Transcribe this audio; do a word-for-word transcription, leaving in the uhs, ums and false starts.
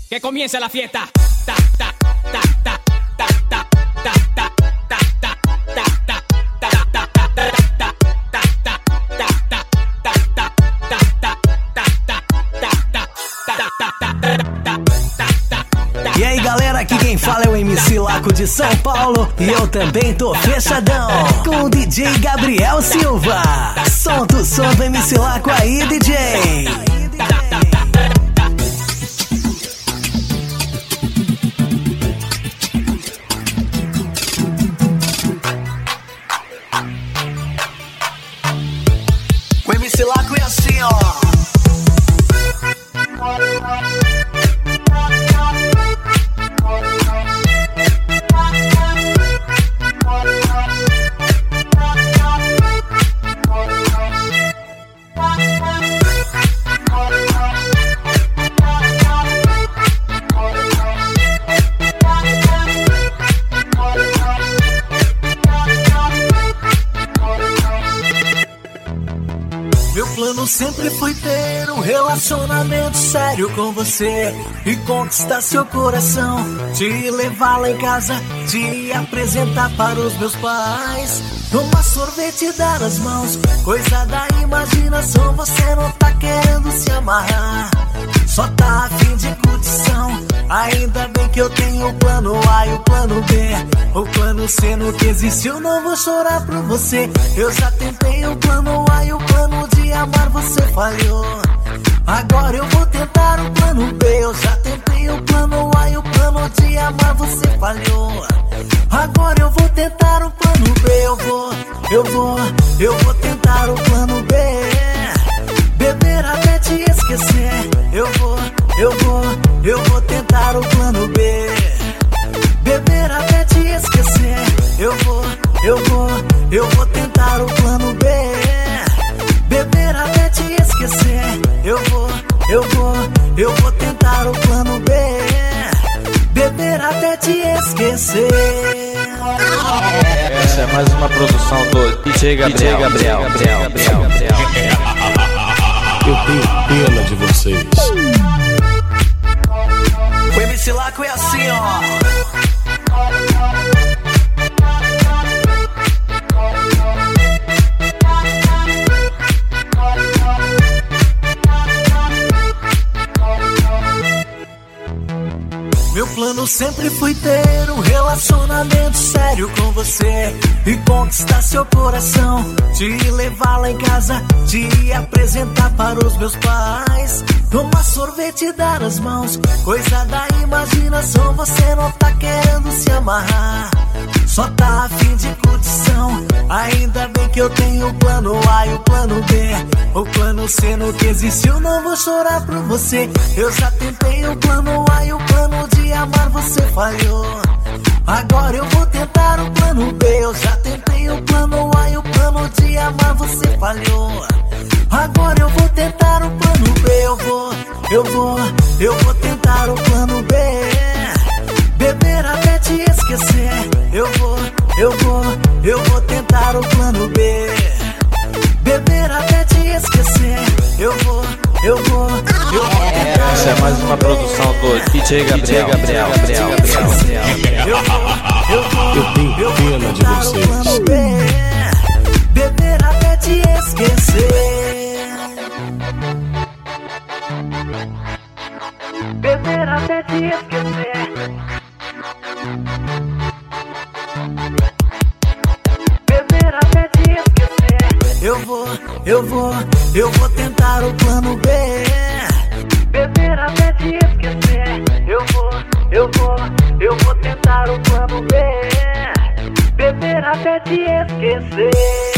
Que comience la fiesta. Ta, ta, ta, ta, ta, ta, ta, ta, ta, ta, ta, ta, E aí galera, aqui quem fala é o M C Laco de São Paulo. E eu também tô fechadão com o D J Gabriel Silva. Solta o som do M C Laco aí, D J. O M C Laco é assim, ó. Meu plano sempre foi ter um relacionamento sério com você e conquistar seu coração, te levar lá em casa, te apresentar para os meus pais, tomar sorvete e dar as mãos, coisa da imaginação. Você não tá querendo se amarrar, só tá a fim de curtição. Ainda bem que eu tenho o plano A e o plano B. O plano C nunca existiu, não vou chorar por você. Eu já tentei o plano A e o plano de amar, você falhou. Agora eu vou tentar o plano B. Eu já tentei o plano A e o plano de amar, você falhou. Agora eu vou tentar o plano B. Eu vou, eu vou, eu vou tentar o plano B. Beber até te esquecer. Eu vou, eu vou, eu vou tentar o plano B. Beber até te esquecer. Eu vou, eu vou, eu vou tentar o plano B. Beber até te esquecer. Eu vou, eu vou, eu vou tentar o plano B. Beber até te esquecer. Essa é mais uma produção do D J Gabriel, Gabriel, Gabriel, Gabriel, Gabriel. Eu tenho pena de vocês. O M C Laco é assim, ó. Meu plano sempre foi ter um relacionamento sério com você e conquistar seu coração, te levar lá em casa, te apresentar para os meus pais, tomar sorvete e dar as mãos, coisa da imaginação. Você não tá querendo se amarrar, só tá a fim de curtição. Ainda bem que eu tenho o plano A e o plano B. O plano C nunca existiu, não vou chorar por você. Eu já tentei o plano A e o plano de amar, você falhou. Agora eu vou tentar o plano B. Eu já tentei o plano A e o plano de amar, você falhou. Agora eu vou tentar o plano B. Eu vou, eu vou, eu vou tentar o plano B. Beber até te esquecer. Eu vou, eu vou, eu vou tentar o plano B. Beber até te esquecer. Eu vou, eu vou, eu vou tentar. Essa é mais uma produção do D J Gabriel, Gabriel, Gabriel, Gabriel. Eu vou, eu vou, Eu tenho pena de tentar o vocês. plano B. Beber até te esquecer. Beber até te esquecer. Beber até te esquecer. Eu vou, eu vou, eu vou tentar o plano B. Beber até te esquecer. Eu vou, eu vou, eu vou tentar o plano B. Beber até te esquecer.